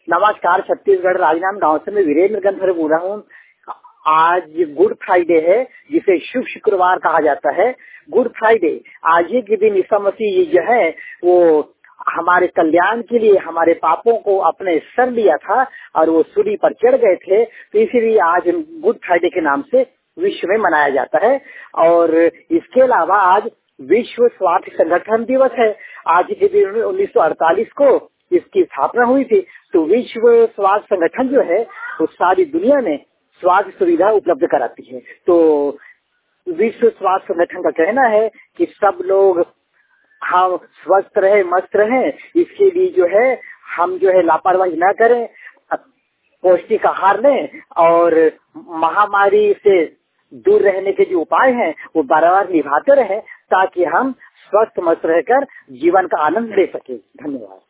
नमस्कार, छत्तीसगढ़ राजनांद गांव से मैं वीरेंद्र गंधर्व बोल रहा हूँ। आज गुड फ्राइडे है, जिसे शुभ शुक्रवार कहा जाता है। गुड फ्राइडे आज ही के दिन ईसा मसीह जो है वो हमारे कल्याण के लिए हमारे पापों को अपने सर लिया था और वो सूली पर चढ़ गए थे, तो इसीलिए आज गुड फ्राइडे के नाम से विश्व में मनाया जाता है। और इसके अलावा आज विश्व स्वास्थ्य संगठन दिवस है। आज के दिन 1948 को इसकी स्थापना हुई थी। तो विश्व स्वास्थ्य संगठन जो है वो सारी दुनिया में स्वास्थ्य सुविधा उपलब्ध कराती है। तो विश्व स्वास्थ्य संगठन का कहना है कि सब लोग हम स्वस्थ रहे, मस्त रहे, इसके लिए जो है हम जो है लापरवाही न करें, पौष्टिक आहार लें और महामारी से दूर रहने के जो उपाय हैं वो बार-बार निभाते रहें, ताकि हम स्वस्थ मस्त रहकर जीवन का आनंद ले सके। धन्यवाद।